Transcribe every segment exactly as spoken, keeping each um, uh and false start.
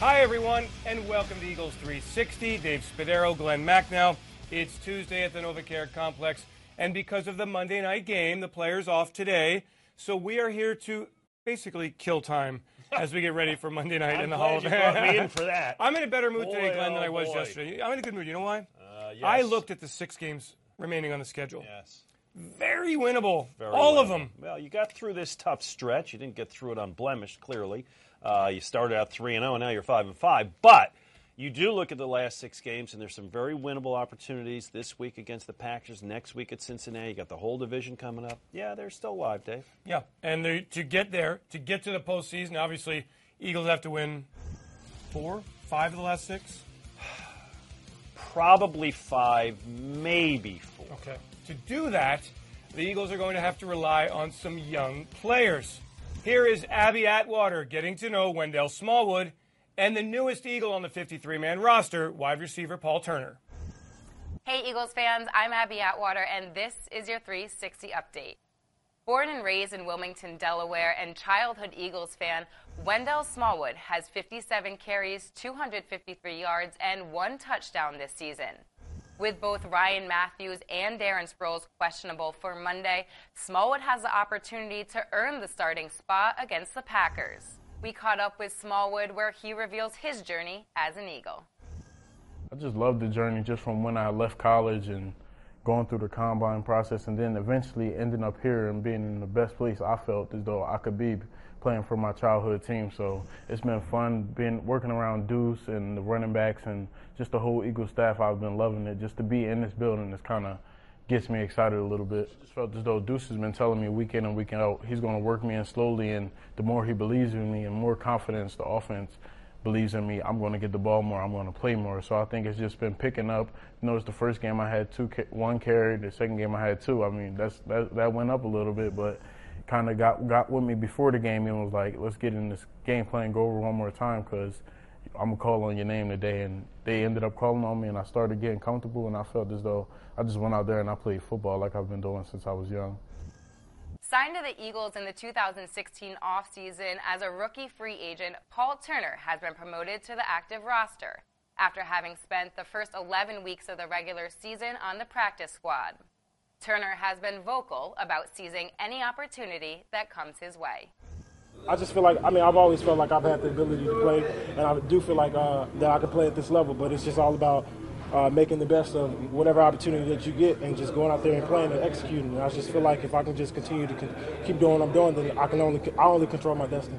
Hi, everyone, and welcome to Eagles three sixty. Dave Spadaro, Glenn Macnow. It's Tuesday at the NovaCare Complex, and because of the Monday night game, the players off today, so we are here to basically kill time as we get ready for Monday night in the Hall of Fame. I'm glad you brought me in for that. I'm in a better mood boy, today, Glenn, oh, than I was boy. yesterday. I'm in a good mood. You know why? Uh, yes. I looked at the six games remaining on the schedule. Yes. Very winnable. Very All winnable. of them. Well, you got through this tough stretch. You didn't get through it unblemished, clearly. Uh, you started out three and oh, and now you're five and five. But you do look at the last six games, and there's some very winnable opportunities this week against the Packers, next week at Cincinnati. You got the whole division coming up. Yeah, they're still alive, Dave. Yeah, and they, to get there, to get to the postseason, obviously, Eagles have to win four, five of the last six? Probably five, maybe four. Okay. To do that, the Eagles are going to have to rely on some young players. Here is Abby Atwater getting to know Wendell Smallwood and the newest Eagle on the fifty-three man roster, wide receiver Paul Turner. Hey Eagles fans, I'm Abby Atwater, and this is your three sixty update. Born and raised in Wilmington, Delaware, and childhood Eagles fan, Wendell Smallwood has fifty-seven carries, two hundred fifty-three yards, and one touchdown this season. With both Ryan Matthews and Darren Sproles questionable for Monday, Smallwood has the opportunity to earn the starting spot against the Packers. We caught up with Smallwood where he reveals his journey as an Eagle. I just loved the journey just from when I left college and going through the combine process and then eventually ending up here and being in the best place I felt as though I could be playing for my childhood team. So it's been fun being working around Deuce and the running backs and just the whole Eagle staff. I've been loving it. Just to be in this building is kind of gets me excited a little bit. Just felt as though Deuce has been telling me week in and week out he's going to work me in slowly, and the more he believes in me and more confidence the offense believes in me, I'm going to get the ball more, I'm going to play more. So I think it's just been picking up. You notice the first game I had two, one carry, the second game I had two. I mean, that's that, that went up a little bit, but kind of got got with me before the game and was like, let's get in this game plan, go over one more time because I'm going to call on your name today. And they ended up calling on me, and I started getting comfortable, and I felt as though I just went out there and I played football like I've been doing since I was young. Signed to the Eagles in the two thousand sixteen offseason as a rookie free agent, Paul Turner has been promoted to the active roster after having spent the first eleven weeks of the regular season on the practice squad. Turner has been vocal about seizing any opportunity that comes his way. I just feel like, I mean, I've always felt like I've had the ability to play, and I do feel like uh, that I can play at this level, but it's just all about uh, making the best of whatever opportunity that you get and just going out there and playing and executing. And I just feel like if I can just continue to con- keep doing what I'm doing, then I can only, I only control my destiny.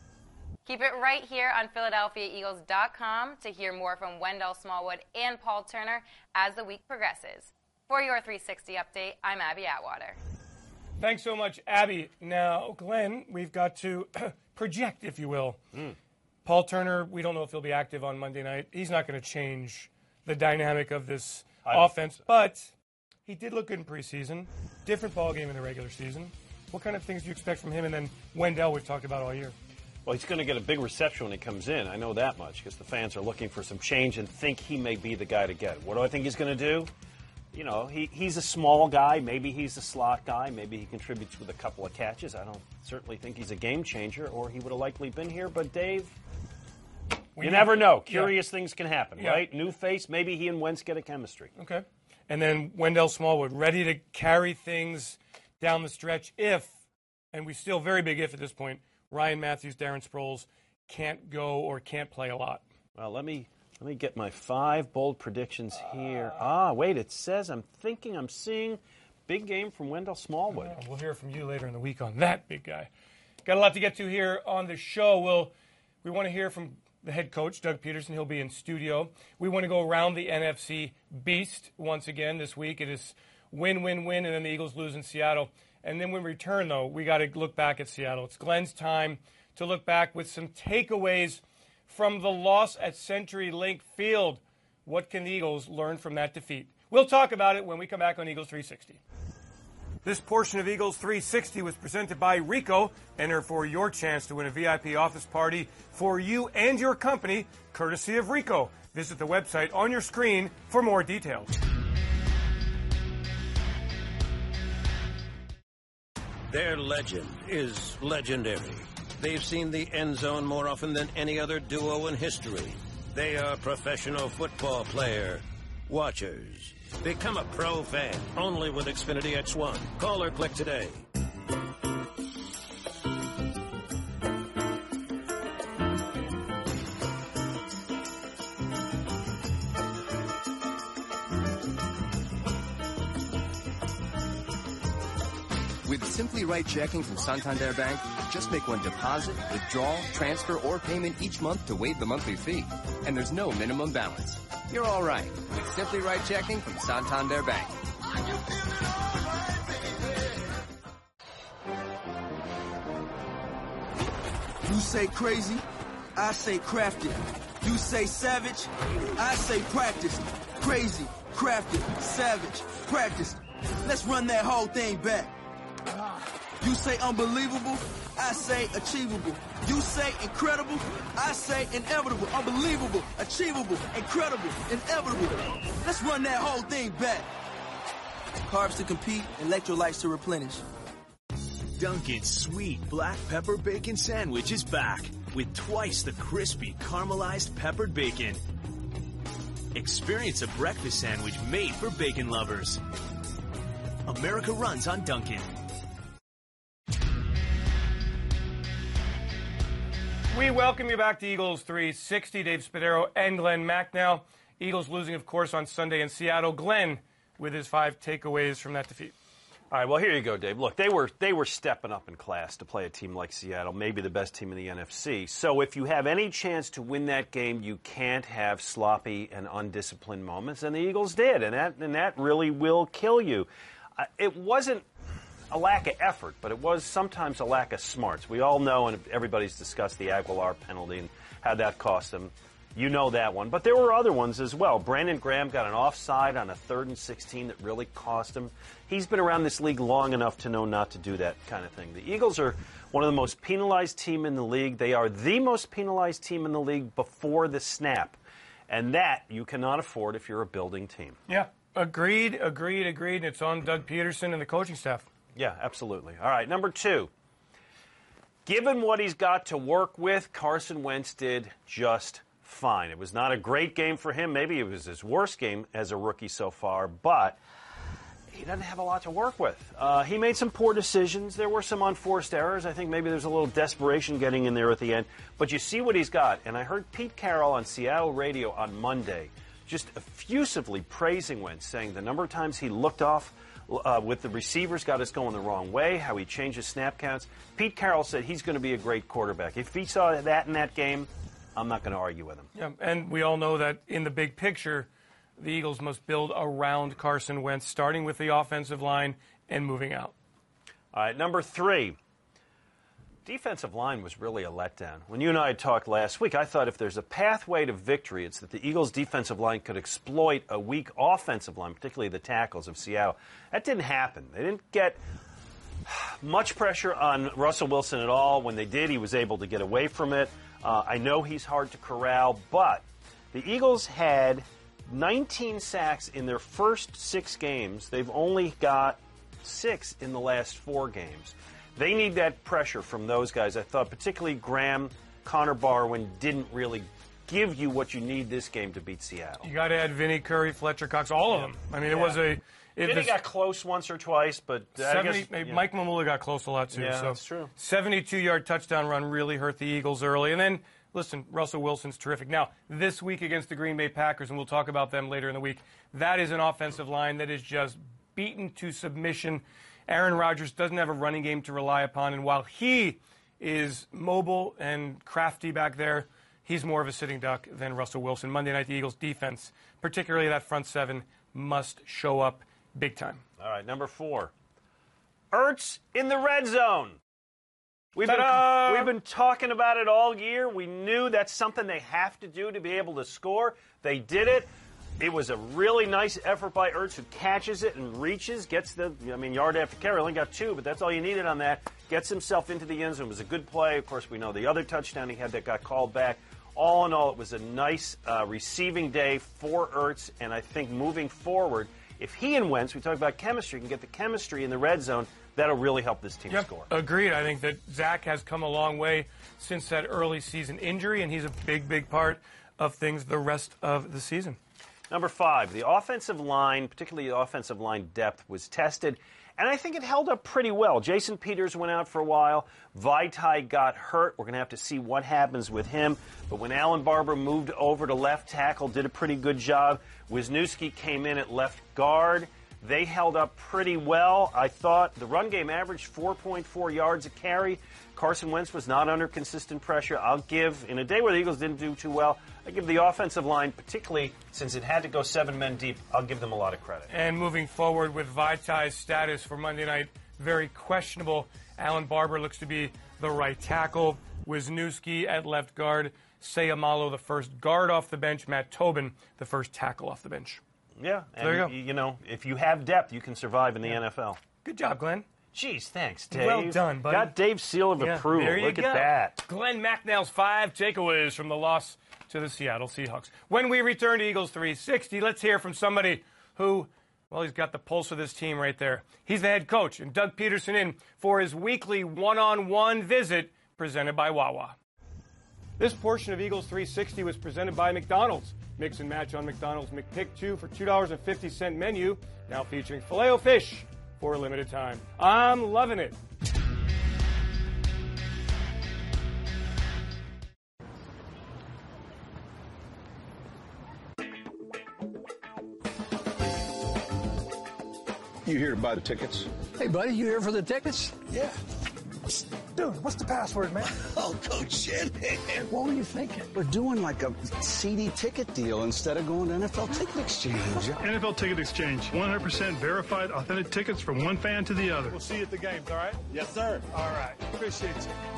Keep it right here on Philadelphia Eagles dot com to hear more from Wendell Smallwood and Paul Turner as the week progresses. For your three sixty update, I'm Abby Atwater. Thanks so much, Abby. Now, Glenn, we've got to project, if you will. Mm. Paul Turner, we don't know if he'll be active on Monday night. He's not going to change the dynamic of this I offense, so. But he did look good in preseason. Different ball game in the regular season. What kind of things do you expect from him? And then Wendell, we've talked about all year. Well, he's going to get a big reception when he comes in. I know that much because the fans are looking for some change and think he may be the guy to get it. What do I think he's going to do? You know, he, he's a small guy. Maybe he's a slot guy. Maybe he contributes with a couple of catches. I don't certainly think he's a game changer, or he would have likely been here. But, Dave, we you never know. Curious yeah. things can happen, yeah. right? New face. Maybe he and Wentz get a chemistry. Okay. And then Wendell Smallwood, ready to carry things down the stretch if, and we still very big if at this point, Ryan Matthews, Darren Sproles can't go or can't play a lot. Well, let me... Let me get my five bold predictions here. Ah, wait, it says I'm thinking I'm seeing big game from Wendell Smallwood. Oh, we'll hear from you later in the week on that, big guy. Got a lot to get to here on the show. We'll, we want to hear from the head coach, Doug Peterson. He'll be in studio. We want to go around the N F C Beast once again this week. It is win, win, win, and then the Eagles lose in Seattle. And then when we return, though, we got to look back at Seattle. It's Glenn's time to look back with some takeaways from the loss at CenturyLink Field. What can the Eagles learn from that defeat? We'll talk about it when we come back on Eagles three sixty. This portion of Eagles three sixty was presented by Ricoh. Enter for your chance to win a V I P office party for you and your company, courtesy of Ricoh. Visit the website on your screen for more details. Their legend is legendary. They've seen the end zone more often than any other duo in history. They are professional football player watchers. Become a pro fan only with Xfinity X one. Call or click today. With Simply Right checking from Santander Bank, just make one deposit, withdrawal, transfer, or payment each month to waive the monthly fee. And there's no minimum balance. You're all right with Simply Right checking from Santander Bank. You say crazy, I say crafted. You say savage, I say practiced. Crazy, crafted, savage, practiced. Let's run that whole thing back. You say unbelievable, I say achievable. You say incredible, I say inevitable. Unbelievable, achievable, incredible, inevitable. Let's run that whole thing back. Carbs to compete, electrolytes to replenish. Dunkin's sweet black pepper bacon sandwich is back with twice the crispy caramelized peppered bacon. Experience a breakfast sandwich made for bacon lovers. America runs on Dunkin'. We welcome you back to Eagles three sixty. Dave Spadaro and Glenn Mack now. Eagles losing, of course, on Sunday in Seattle. Glenn with his five takeaways from that defeat. All right, well, here you go, Dave. Look, they were they were stepping up in class to play a team like Seattle, maybe the best team in the N F C. So if you have any chance to win that game, you can't have sloppy and undisciplined moments, and the Eagles did, and that and that really will kill you. Uh, it wasn't a lack of effort, but it was sometimes a lack of smarts. We all know, and everybody's discussed the Aguilar penalty and how that cost them. You know that one. But there were other ones as well. Brandon Graham got an offside on a third and sixteen that really cost him. He's been around this league long enough to know not to do that kind of thing. The Eagles are one of the most penalized team in the league. They are the most penalized team in the league before the snap. And that you cannot afford if you're a building team. Yeah, agreed, agreed, agreed. And it's on Doug Peterson and the coaching staff. Yeah, absolutely. All right, number two. Given what he's got to work with, Carson Wentz did just fine. It was not a great game for him. Maybe it was his worst game as a rookie so far, but he doesn't have a lot to work with. Uh, he made some poor decisions. There were some unforced errors. I think maybe there's a little desperation getting in there at the end. But you see what he's got. And I heard Pete Carroll on Seattle radio on Monday just effusively praising Wentz, saying the number of times he looked off Uh, with the receivers, got us going the wrong way, how he changed his snap counts. Pete Carroll said he's going to be a great quarterback. If he saw that in that game, I'm not going to argue with him. Yeah, and we all know that in the big picture, the Eagles must build around Carson Wentz, starting with the offensive line and moving out. All right, number three. Defensive line was really a letdown. When you and I talked last week, I thought if there's a pathway to victory, it's that the Eagles' defensive line could exploit a weak offensive line, particularly the tackles of Seattle. That didn't happen. They didn't get much pressure on Russell Wilson at all. When they did, he was able to get away from it. Uh, I know he's hard to corral, but the Eagles had nineteen sacks in their first six games. They've only got six in the last four games. They need that pressure from those guys. I thought particularly Graham, Connor Barwin didn't really give you what you need this game to beat Seattle. You got to add Vinny, Curry, Fletcher Cox, all yeah. of them. I mean, it yeah. was a... It, Vinny got close once or twice, but seventy, I guess, yeah. Mike Mamula got close a lot too. Yeah, so that's true. seventy-two-yard touchdown run really hurt the Eagles early. And then, listen, Russell Wilson's terrific. Now, this week against the Green Bay Packers, and we'll talk about them later in the week, that is an offensive line that is just beaten to submission. Aaron Rodgers doesn't have a running game to rely upon, and while he is mobile and crafty back there, he's more of a sitting duck than Russell Wilson. Monday night, the Eagles' defense, particularly that front seven, must show up big time. All right, number four. Ertz in the red zone. We've been, we've been talking about it all year. We knew that's something they have to do to be able to score. They did it. It was a really nice effort by Ertz, who catches it and reaches, gets the, I mean, yard after carry. Only got two, but that's all you needed on that. Gets himself into the end zone. It was a good play. Of course, we know the other touchdown he had that got called back. All in all, it was a nice uh, receiving day for Ertz, and I think moving forward, if he and Wentz, we talk about chemistry, can get the chemistry in the red zone, that'll really help this team yep, score. Agreed. I think that Zach has come a long way since that early season injury, and he's a big, big part of things the rest of the season. Number five, the offensive line, particularly the offensive line depth, was tested, and I think it held up pretty well. Jason Peters went out for a while. Vaitai got hurt. We're going to have to see what happens with him. But when Alan Barber moved over to left tackle, did a pretty good job. Wisniewski came in at left guard. They held up pretty well. I thought the run game averaged four point four yards a carry. Carson Wentz was not under consistent pressure. I'll give, in a day where the Eagles didn't do too well, I give the offensive line, particularly since it had to go seven men deep, I'll give them a lot of credit. And moving forward with Vaitai's status for Monday night, very questionable. Alan Barber looks to be the right tackle. Wisniewski at left guard. Sayamalo, the first guard off the bench. Matt Tobin, the first tackle off the bench. Yeah, and there you go. You know, if you have depth, you can survive in the yeah. N F L. Good job, Glenn. Jeez, thanks, Dave. Well done, buddy. Got Dave's seal of yeah, approval. There you Look go. at that. Glenn Macnell's five takeaways from the loss to the Seattle Seahawks. When we return to Eagles three sixty, let's hear from somebody who, well, he's got the pulse of this team right there. He's the head coach, and Doug Peterson in for his weekly one-on-one visit presented by Wawa. This portion of Eagles three sixty was presented by McDonald's. Mix and match on McDonald's McPick two for two dollars and fifty cents menu, now featuring Filet-O-Fish for a limited time. I'm loving it. You here to buy the tickets? Hey, buddy, you here for the tickets? Yeah. Dude, what's the password, man? Oh, Coach Shanahan. What were you thinking? We're doing like a C D ticket deal instead of going to N F L Ticket Exchange. N F L Ticket Exchange. one hundred percent verified, authentic tickets from one fan to the other. We'll see you at the games, all right? Yes, sir. All right. Appreciate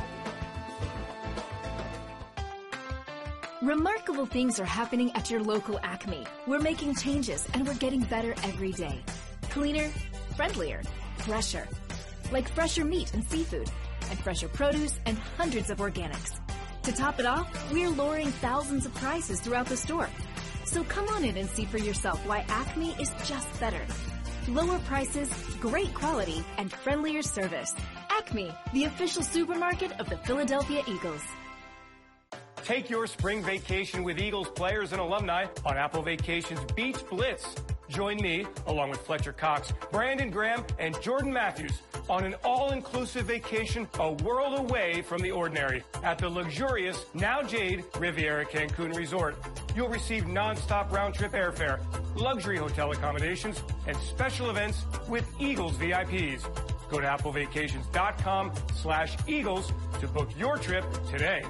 you. Remarkable things are happening at your local Acme. We're making changes, and we're getting better every day. Cleaner, friendlier, fresher. Like fresher meat and seafood, and fresher produce, and hundreds of organics. To top it off, we're lowering thousands of prices throughout the store. So come on in and see for yourself why Acme is just better. Lower prices, great quality, and friendlier service. Acme, the official supermarket of the Philadelphia Eagles. Take your spring vacation with Eagles players and alumni on Apple Vacations Beach Blitz. Join me, along with Fletcher Cox, Brandon Graham, and Jordan Matthews, on an all-inclusive vacation a world away from the ordinary at the luxurious Now Jade Riviera Cancun Resort. You'll receive non-stop round-trip airfare, luxury hotel accommodations, and special events with Eagles V I Ps. Go to applevacations.com slash Eagles to book your trip today.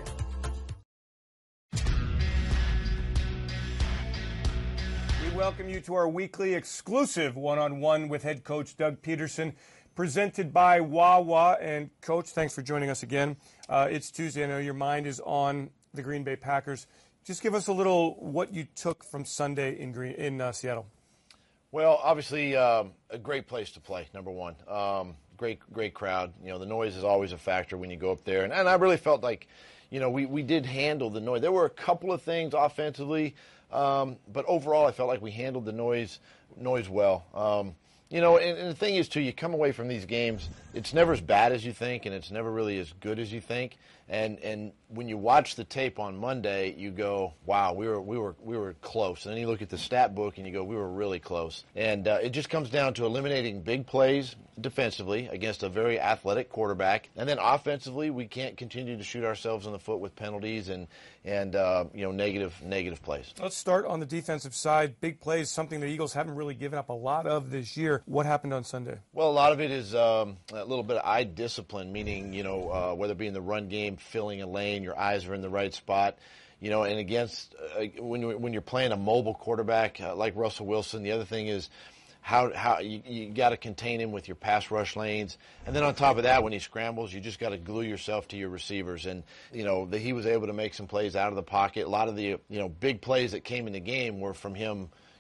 We welcome you to our weekly exclusive one-on-one with head coach Doug Peterson, presented by Wawa. And, Coach, thanks for joining us again. Uh, it's Tuesday. I know your mind is on the Green Bay Packers. Just give us a little what you took from Sunday in Green in uh, Seattle. Well, obviously, um, a great place to play, number one. Um, great, great crowd. You know, the noise is always a factor when you go up there. And, and I really felt like, you know, we, we did handle the noise. There were a couple of things offensively, um, but overall I felt like we handled the noise noise well. Um, you know, and, and the thing is, too, you come away from these games, it's never as bad as you think, and it's never really as good as you think. And and when you watch the tape on Monday, you go, wow, we were we were we were close. And then you look at the stat book and you go, we were really close. And uh, it just comes down to eliminating big plays defensively against a very athletic quarterback, and then offensively, we can't continue to shoot ourselves in the foot with penalties and and uh, you know negative negative plays. Let's start on the defensive side. Big plays, something the Eagles haven't really given up a lot of this year. What happened on Sunday? Well, a lot of it is um, a little bit of eye discipline, meaning you know uh, whether it be in the run game, filling a lane, your eyes are in the right spot. You know, and against uh, when you, when you're playing a mobile quarterback uh, like Russell Wilson, the other thing is how how you, you got to contain him with your pass rush lanes, and then on top of that, when he scrambles, you just got to glue yourself to your receivers. And you know, the, he was able to make some plays out of the pocket. A lot of the you know big plays that came in the game were from him,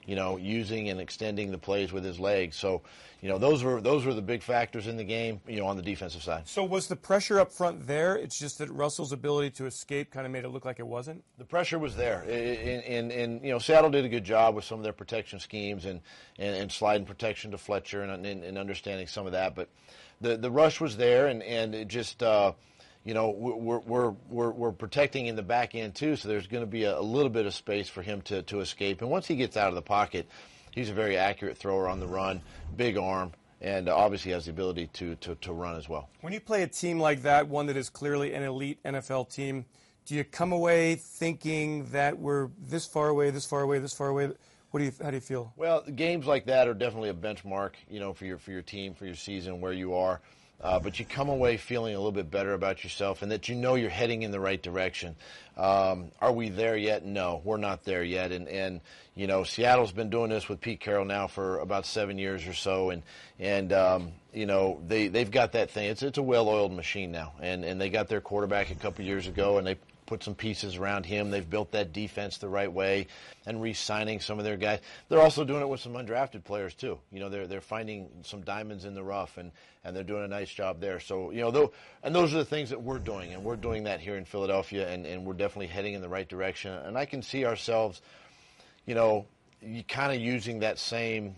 you know, using and extending the plays with his legs. So, you know, those were those were the big factors in the game, you know, on the defensive side. So was the pressure up front there? It's just that Russell's ability to escape kind of made it look like it wasn't? The pressure was there. And, and, and you know, Seattle did a good job with some of their protection schemes and, and, and sliding protection to Fletcher and, and, and understanding some of that. But the, the rush was there, and, and it just uh, – you know, we're, we're, we're, we're protecting in the back end, too, so there's going to be a, a little bit of space for him to, to escape. And once he gets out of the pocket, he's a very accurate thrower on the run, big arm, and obviously has the ability to, to, to run as well. When you play a team like that, one that is clearly an elite N F L team, do you come away thinking that we're this far away, this far away, this far away? What do you, how do you feel? Well, games like that are definitely a benchmark, you know, for your, for your team, for your season, where you are. Uh, but you come away feeling a little bit better about yourself and that you know you're heading in the right direction. Um, are we there yet? No, we're not there yet. And, and, you know, Seattle's been doing this with Pete Carroll now for about seven years or so. And, and um, you know, they, they've got that thing. It's, it's a well-oiled machine now. And, and they got their quarterback a couple years ago, and they put some pieces around him. They've built that defense the right way and re-signing some of their guys. They're also doing it with some undrafted players too. You know, they're they're finding some diamonds in the rough, and, and they're doing a nice job there. So, you know, though, and those are the things that we're doing, and we're doing that here in Philadelphia, and, and we're definitely heading in the right direction. And I can see ourselves, you know, kind of using that same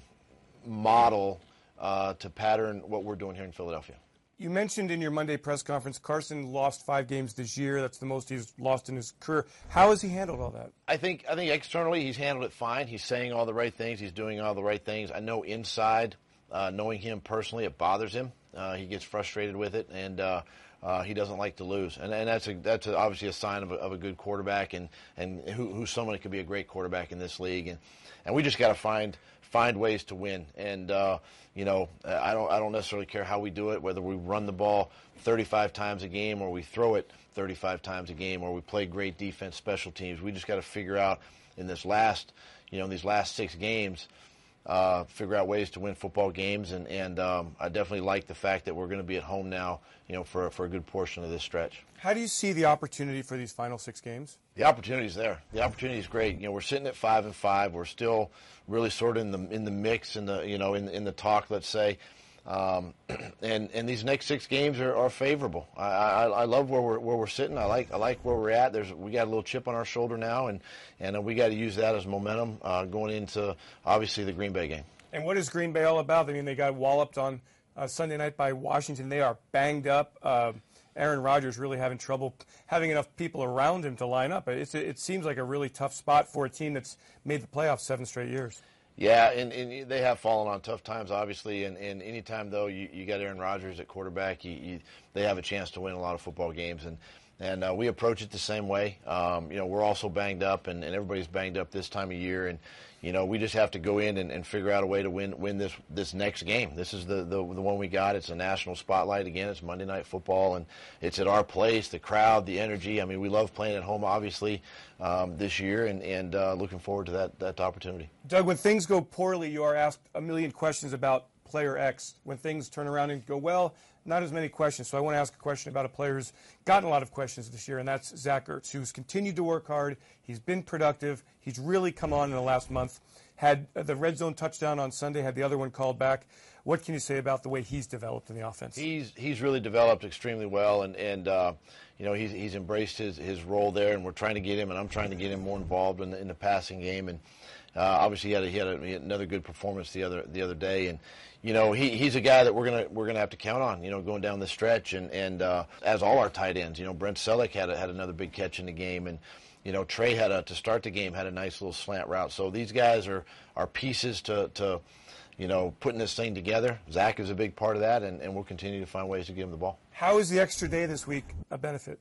model uh, to pattern what we're doing here in Philadelphia. You mentioned in your Monday press conference Carson lost five games this year. That's the most he's lost in his career. How has he handled all that? I think I think externally he's handled it fine. He's saying all the right things. He's doing all the right things. I know inside, uh, knowing him personally, it bothers him. Uh, he gets frustrated with it, and uh, uh, he doesn't like to lose. And, and that's a, that's a, obviously a sign of a, of a good quarterback, and, and who, who's someone that could be a great quarterback in this league. And, and we just got to find find ways to win. And uh, you know, I don't I don't necessarily care how we do it, whether we run the ball thirty-five times a game or we throw it thirty-five times a game or we play great defense, special teams. We just got to figure out in this last, you know, these last six games, uh, figure out ways to win football games. And, and um, I definitely like the fact that we're going to be at home now, you know, for, for a good portion of this stretch. How do you see the opportunity for these final six games? The opportunity's there. The opportunity's great. You know, we're sitting at five and five. We're still really sort of in the in the mix, in the you know in in the talk, let's say. Um, and and these next six games are, are favorable. I, I I love where we're where we're sitting. I like I like where we're at. There's we got a little chip on our shoulder now, and and we got to use that as momentum uh, going into obviously the Green Bay game. And what is Green Bay all about? I mean, they got walloped on uh, Sunday night by Washington. They are banged up. Uh, Aaron Rodgers really having trouble having enough people around him to line up. It's, it seems like a really tough spot for a team that's made the playoffs seven straight years. Yeah, and, and they have fallen on tough times, obviously. And, and any time, though, you, you got Aaron Rodgers at quarterback, you, you, they have a chance to win a lot of football games. And, and uh, we approach it the same way. Um, you know, we're also banged up, and, and everybody's banged up this time of year. And, you know, we just have to go in and, and figure out a way to win win this this next game. This is the, the, the one we got. It's a national spotlight. Again, it's Monday Night Football, and it's at our place, the crowd, the energy. I mean, we love playing at home, obviously, um, this year, and, and uh, looking forward to that, that opportunity. Doug, when things go poorly, you are asked a million questions about player X. When things turn around and go well, not as many questions. So I want to ask a question about a player who's gotten a lot of questions this year, and that's Zach Ertz, who's continued to work hard. He's been productive. He's really come on in the last month. Had the red zone touchdown on Sunday, had the other one called back. What can you say about the way he's developed in the offense? He's he's really developed extremely well, and, and uh, you know, he's he's embraced his, his role there, and we're trying to get him, and I'm trying to get him more involved in the, in the passing game. And uh, obviously, he had, a, he had a, he had another good performance the other the other day, and you know, he, he's a guy that we're gonna we're gonna have to count on, you know, going down the stretch, and and uh, as all our tight ends, you know, Brent Selleck had a, had another big catch in the game, and you know, Trey had a to start the game had a nice little slant route. So these guys are are pieces to to you know, putting this thing together. Zach is a big part of that, and, and we'll continue to find ways to give him the ball. How is the extra day this week a benefit?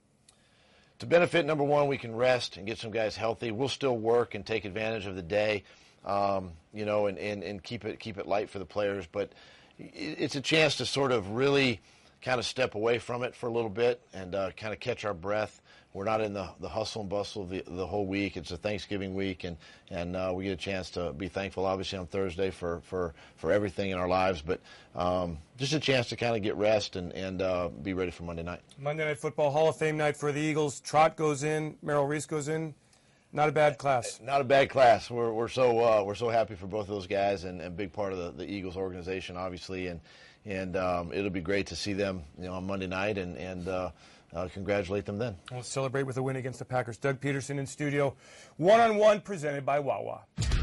To benefit, number one, we can rest and get some guys healthy. We'll still work and take advantage of the day, um, you know, and, and, and keep it keep it light for the players. But it's a chance to sort of really kind of step away from it for a little bit and uh, kind of catch our breath. We're not in the, the hustle and bustle of the, the whole week. It's a Thanksgiving week, and, and uh, we get a chance to be thankful, obviously, on Thursday for, for, for everything in our lives. But um, just a chance to kind of get rest and, and uh, be ready for Monday night. Monday Night Football, Hall of Fame night for the Eagles. Trot goes in, Merrill Reese goes in. Not a bad class. Not a bad class. We're we're so uh, we're so happy for both of those guys, and a big part of the, the Eagles organization, obviously, and and um, it'll be great to see them, you know, on Monday night, and and uh, uh, congratulate them then. We'll celebrate with a win against the Packers. Doug Peterson in studio, one on one, presented by Wawa.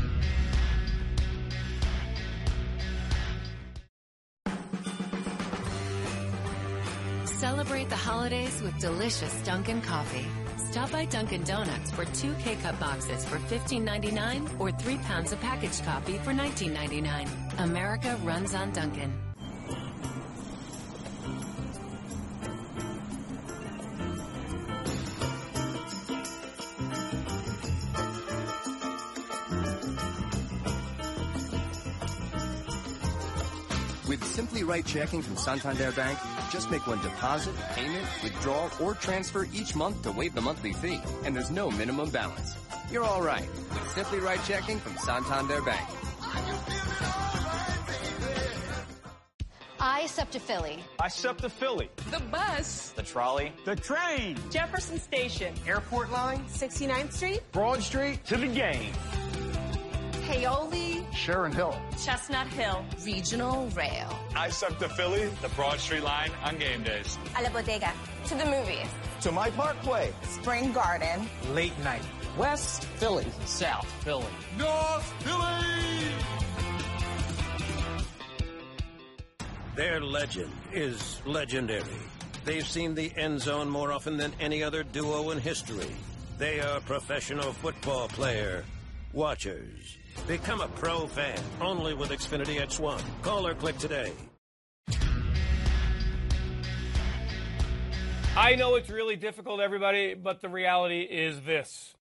Celebrate the holidays with delicious Dunkin' coffee. Stop by Dunkin' Donuts for two K-Cup boxes for fifteen ninety-nine or three pounds of packaged coffee for nineteen ninety-nine. America runs on Dunkin'. With Simply Right Checking from Santander Bank, just make one deposit, payment, withdrawal, or transfer each month to waive the monthly fee. And there's no minimum balance. You're all right with Simply Right Checking from Santander Bank. I SEPTA Philly. I SEPTA Philly. The bus. The trolley. The train. Jefferson Station. Airport line. sixty-ninth Street. Broad Street. To the game. Paoli. Sharon Hill. Chestnut Hill. Regional Rail. I SEPTA Philly. The Broad Street line on game days. A la bodega. To the movies. To my Parkway. Spring Garden. Late night. West Philly. South Philly. North Philly! Their legend is legendary. They've seen the end zone more often than any other duo in history. They are professional football player watchers. Become a pro fan only with Xfinity X one. Call or click today. I know it's really difficult, everybody, but the reality is this.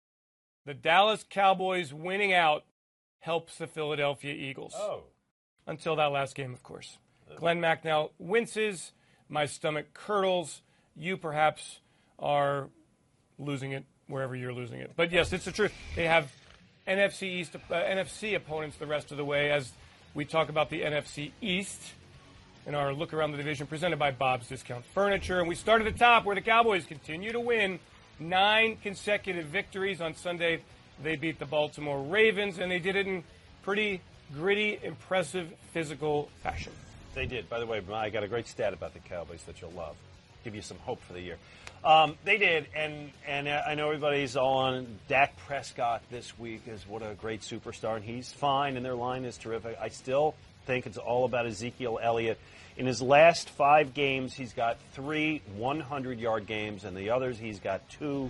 The Dallas Cowboys winning out helps the Philadelphia Eagles. Oh. Until that last game, of course. Glenn Macnow winces. My stomach curdles. You perhaps are losing it wherever you're losing it. But yes, it's the truth. They have N F C East, uh, N F C opponents the rest of the way as we talk about the N F C East in our look around the division presented by Bob's Discount Furniture. And we start at the top where the Cowboys continue to win. Nine consecutive victories on Sunday. They beat the Baltimore Ravens, and they did it in pretty gritty, impressive, physical fashion. They did. By the way, I got a great stat about the Cowboys that you'll love. Give you some hope for the year. Um, they did, and and I know everybody's all on Dak Prescott this week as what a great superstar, and he's fine, and their line is terrific. I still think it's all about Ezekiel Elliott. In his last five games, he's got three hundred-yard games, and the others he's got two.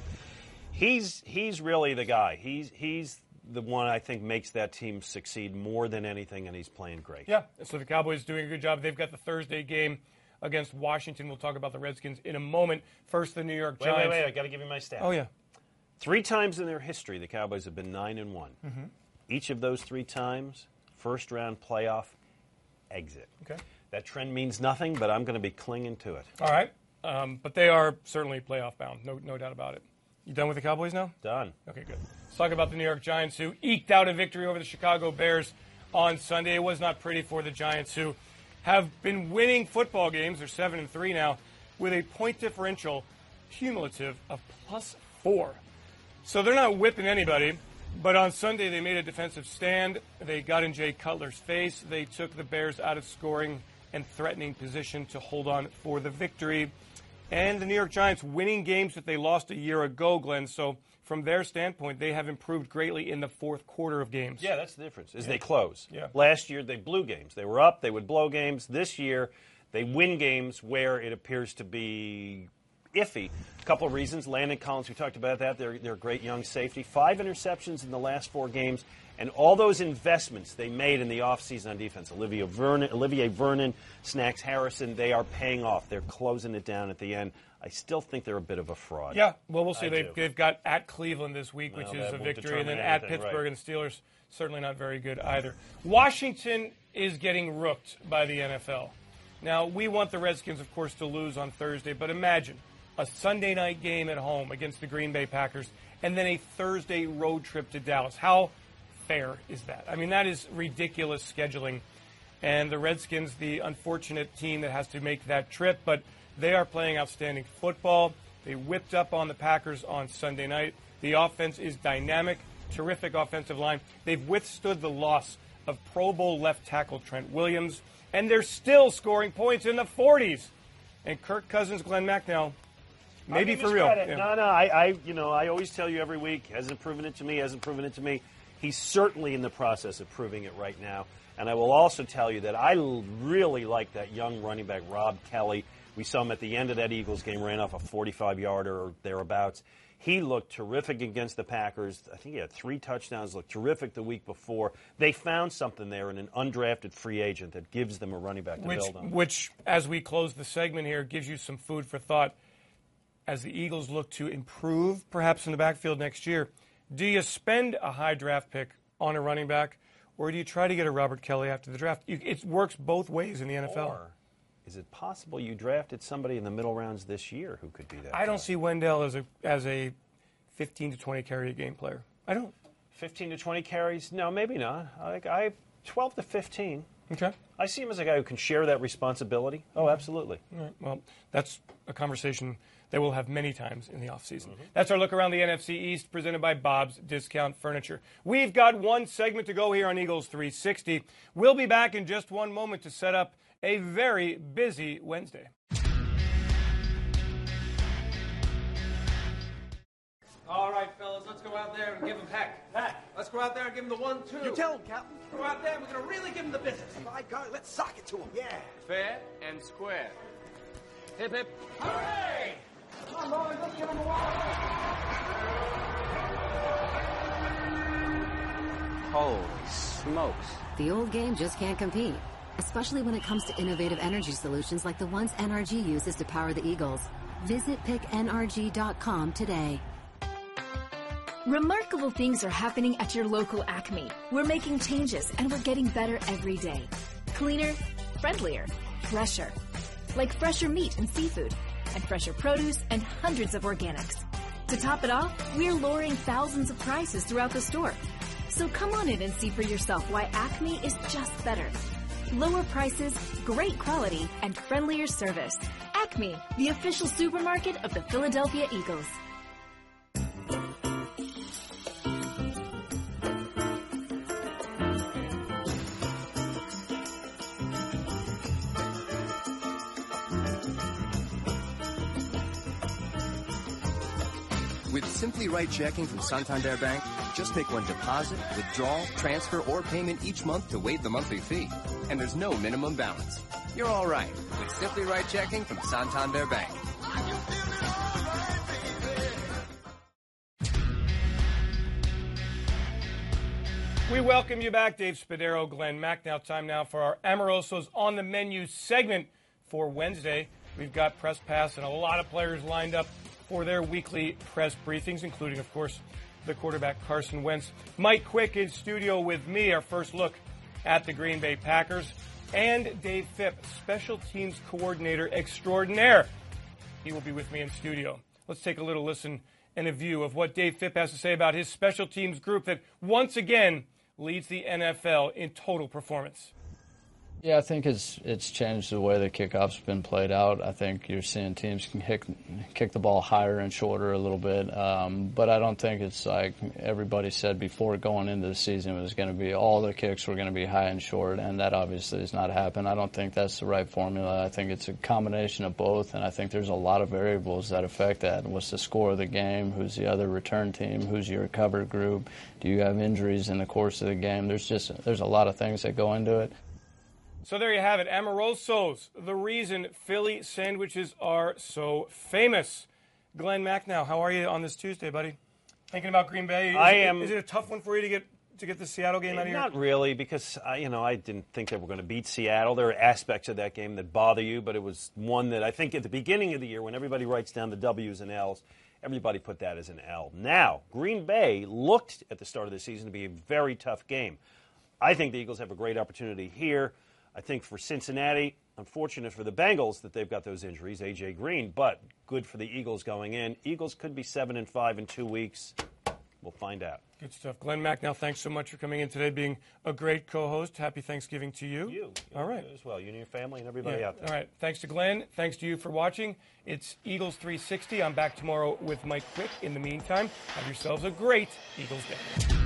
He's he's really the guy. He's he's the one I think makes that team succeed more than anything, and he's playing great. Yeah, so the Cowboys doing a good job. They've got the Thursday game against Washington. We'll talk about the Redskins in a moment. First, the New York Wait, Giants. wait, wait! I got to give you my stat. Oh yeah, three times in their history, the Cowboys have been nine and one. Mm-hmm. Each of those three times, first round playoff exit. Okay. That trend means nothing, but I'm going to be clinging to it. All right, um, but they are certainly playoff bound. No, no doubt about it. You done with the Cowboys now? Done. Okay, good. Let's talk about the New York Giants, who eked out a victory over the Chicago Bears on Sunday. It was not pretty for the Giants, who have been winning football games. They're seven and three now, with a point differential cumulative of plus four. So they're not whipping anybody. But on Sunday, they made a defensive stand. They got in Jay Cutler's face. They took the Bears out of scoring and threatening position to hold on for the victory. And the New York Giants winning games that they lost a year ago, Glenn. So from their standpoint, they have improved greatly in the fourth quarter of games. Yeah, that's the difference, is Yeah. they close. Yeah. Last year, they blew games. They were up, they would blow games. This year, they win games where it appears to be iffy. A couple of reasons. Landon Collins, we talked about that. They're, they're a great young safety. Five interceptions in the last four games. And all those investments they made in the offseason on defense, Olivier Vernon, Olivier Vernon, Snacks Harrison, they are paying off. They're closing it down at the end. I still think they're a bit of a fraud. Yeah, well, we'll see. I They've, do. they've got at Cleveland this week, Well, which that is a won't victory, and then determine at anything, Pittsburgh, right. and the Steelers, certainly not very good either. Washington is getting rooked by the N F L. Now, we want the Redskins, of course, to lose on Thursday, but imagine a Sunday night game at home against the Green Bay Packers, and then a Thursday road trip to Dallas. How fair is that? I mean, that is ridiculous scheduling. And the Redskins, the unfortunate team that has to make that trip, but they are playing outstanding football. They whipped up on the Packers on Sunday night. The offense is dynamic, terrific offensive line. They've withstood the loss of Pro Bowl left tackle Trent Williams, and they're still scoring points in the forties. And Kirk Cousins, Glenn Macnow, maybe for real. Yeah. No, no, I, I, you know, I always tell you every week, hasn't proven it to me, hasn't proven it to me. He's certainly in the process of proving it right now. And I will also tell you that I really like that young running back, Rob Kelly. We saw him at the end of that Eagles game, ran off a forty-five-yarder or thereabouts. He looked terrific against the Packers. I think he had three touchdowns, looked terrific the week before. They found something there in an undrafted free agent that gives them a running back to which, build on. Which, as we close the segment here, gives you some food for thought. As the Eagles look to improve, perhaps in the backfield next year, do you spend a high draft pick on a running back, or do you try to get a Robert Kelly after the draft? You, it works both ways in the N F L. Or is it possible you drafted somebody in the middle rounds this year who could be that? I don't see Wendell as a as a fifteen to twenty carry a game player. I don't. fifteen to twenty carries? No, maybe not. I, I twelve to fifteen. Okay. I see him as a guy who can share that responsibility. Oh, absolutely. All right. Well, that's a conversation that we'll have many times in the offseason. Mm-hmm. That's our look around the N F C East, presented by Bob's Discount Furniture. We've got one segment to go here on Eagles three sixty. We'll be back in just one moment to set up a very busy Wednesday. All right, fellas, let's go out there and give him heck. Heck. Let's go out there and give him the one, two. You tell him, Captain. Go out there and we're going to really give him the business. By God, let's sock it to him. Yeah. Fair and square. Hip, hip. Hooray! Come on, boys, let's give him a wall. Holy smokes. The old game just can't compete, especially when it comes to innovative energy solutions like the ones N R G uses to power the Eagles. Visit pick N R G dot com today. Remarkable things are happening at your local Acme. We're making changes and we're getting better every day. Cleaner, friendlier, fresher. Like fresher meat and seafood, and fresher produce and hundreds of organics. To top it off, we're lowering thousands of prices throughout the store. So come on in and see for yourself why Acme is just better. Lower prices, great quality, and friendlier service. Acme, the official supermarket of the Philadelphia Eagles. With Simply Right Checking from Santander Bank, just make one deposit, withdrawal, transfer, or payment each month to waive the monthly fee. And there's no minimum balance. You're all right with Simply Right Checking from Santander Bank. We welcome you back, Dave Spadaro, Glenn Macnow. Time now for our Amoroso's On the Menu segment for Wednesday. We've got press pass and a lot of players lined up for their weekly press briefings, including, of course, the quarterback Carson Wentz. Mike Quick in studio with me, our first look at the Green Bay Packers, and Dave Phipp, special teams coordinator extraordinaire. He will be with me in studio. Let's take a little listen and a view of what Dave Phipp has to say about his special teams group that once again leads the N F L in total performance. Yeah, I think it's it's changed the way the kickoff's been played out. I think you're seeing teams can kick, kick the ball higher and shorter a little bit. Um, but I don't think it's like everybody said before going into the season it was going to be all the kicks were going to be high and short, and that obviously has not happened. I don't think that's the right formula. I think it's a combination of both, and I think there's a lot of variables that affect that. What's the score of the game? Who's the other return team? Who's your cover group? Do you have injuries in the course of the game? There's just there's a lot of things that go into it. So there you have it, Amoroso's, the reason Philly sandwiches are so famous. Glenn Macnow, how are you on this Tuesday, buddy? Thinking about Green Bay? Is I it, am. Is it a tough one for you to get to get the Seattle game out of here? Not really, because I, you know I didn't think they were going to beat Seattle. There are aspects of that game that bother you, but it was one that I think at the beginning of the year, when everybody writes down the W's and L's, everybody put that as an L. Now, Green Bay looked at the start of the season to be a very tough game. I think the Eagles have a great opportunity here. I think for Cincinnati, unfortunate for the Bengals that they've got those injuries, A J Green, but good for the Eagles going in. Eagles could be seven and five in two weeks. We'll find out. Good stuff. Glenn Macnow, thanks so much for coming in today, being a great co-host. Happy Thanksgiving to you. You. All right. As well. You and your family and everybody Yeah. out there. All right. Thanks to Glenn. Thanks to you for watching. It's Eagles three sixty. I'm back tomorrow with Mike Quick. In the meantime, have yourselves a great Eagles day.